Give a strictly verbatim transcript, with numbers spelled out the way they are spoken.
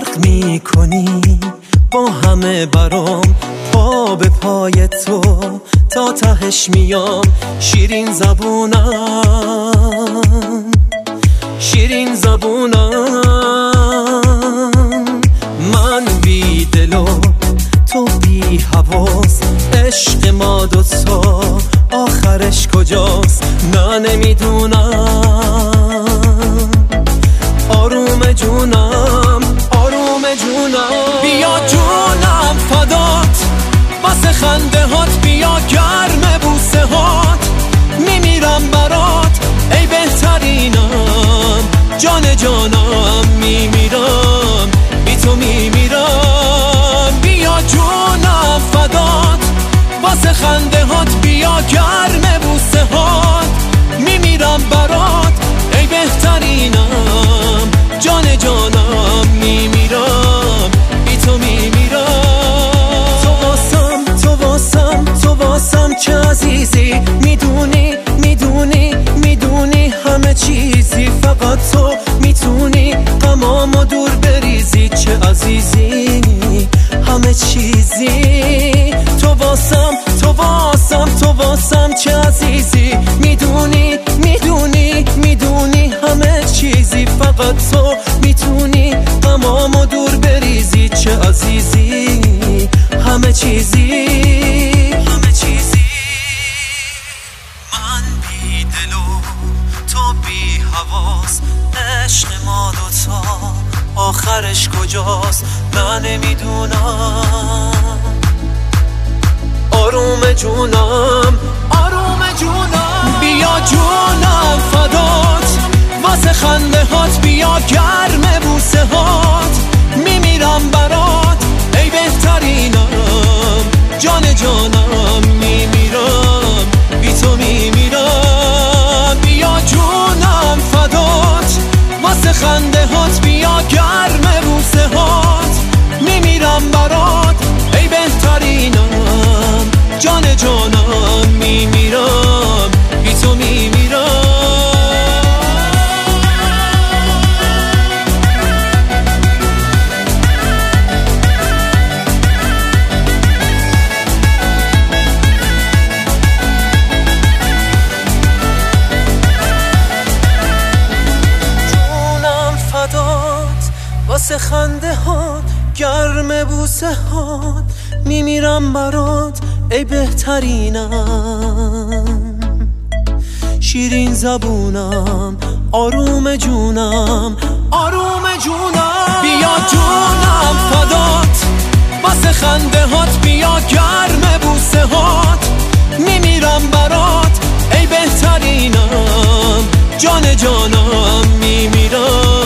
فرق می کنی با همه برام، پا به پای تو تا تهش میام. شیرین زبونم شیرین زبونم، من بی دل و تو بی حواس، عشق ما دوتا آخرش کجاست؟ نه نمیدونم. آروم جونم آروم جونم، بیا جونم فدات واسه خنده هات، بیا گرم بوسه هات، میمیرم برات ای بهترینم. جان جانم میمیرم بی تو میمیرم، بیا جونم فدات واسه خنده هات، بیا گرم بوسه هات، میمیرم برات ای بهترینم. جان جانم میمیرم بی تو میمیرم. تو واسم تو واسم تو واسم چه عزیزی، میدونی میدونی میدونی همه چیزی، فقط تو میتونی غمامو دور بریزی. چه عزیزی همه چیزی، تو واسم تو واسم تو واسم چه عزیزی، میدونی میدونی میدونی همه چیزی، فقط تو میتونی غمامو دور بریزی. چه عزیزی همه چیزی همه چیزی، من بی دل و تو بی حواس، عشق ما دوتا آخرش کجاست؟ نه نمیدونم. آروم جونم آروم جونم، بیا جونم فدات واسه خنده هات، بیا گرم بوسه هات، میمیرم برات ای بهترینم. جان جانم میمیرم بی تو میمیرم، بیا جونم فدات واسه خنده هات، بیا گرم بوسه هات، میمیرم برات ای بهترینم. جان جانم میمیرم بی تو میمیرم. جونم فدات واسه خنده هات، گرم بوسه هات، میمیرم برات ای بهترینم. شیرین زبونم آروم جونم آروم جونم، بیا جونم فدات واسه خنده هات، بیا گرم بوسه هات، میمیرم برات ای بهترینم. جان جانم میمیرم